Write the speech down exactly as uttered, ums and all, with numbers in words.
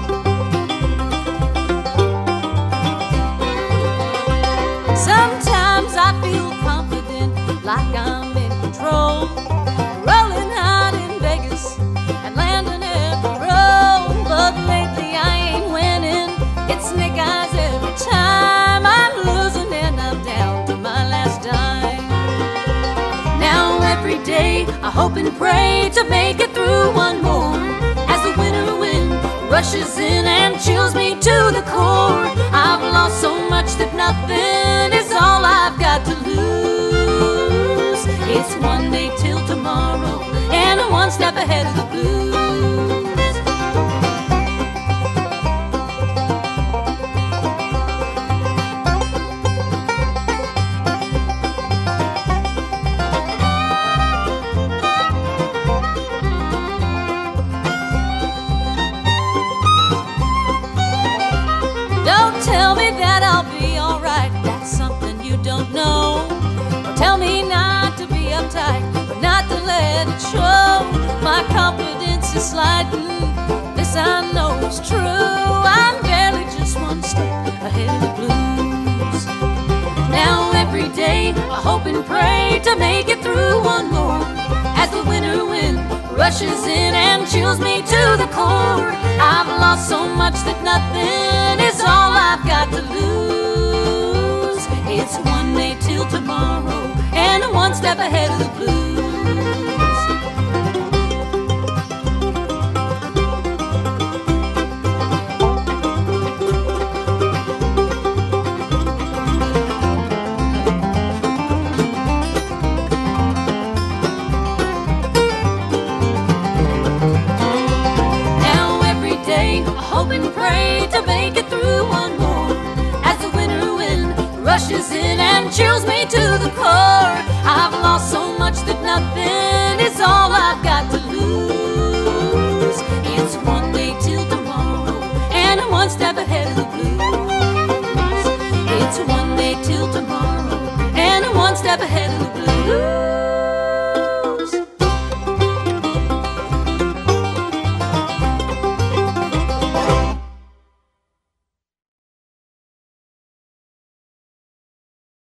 Sometimes I feel confident, like I'm in control, rolling out in Vegas and landing every roll. But lately I ain't winning, it's snake eyes every time. I'm losing and I'm down to my last dime. Now every day I hope and pray to make it through one more, as the winter wind rushes in and chills me to the core. I've lost so much that nothing is all I've got to lose. It's one day till tomorrow and one step ahead of the blues. Don't tell me that I'll be alright, that's something you don't know. Tell me not to be uptight, but not to let it show. My confidence is sliding, this I know is true. I'm barely just one step ahead of the blues. Now every day I hope and pray to make it through one more, as the winter wind rushes in and chills me to the core. I've lost so much that nothing is all I've got to lose. It's one day till tomorrow and one step ahead of the blues. Now every day I hope and pray to make it through one more, as the winter wind rushes in and chills me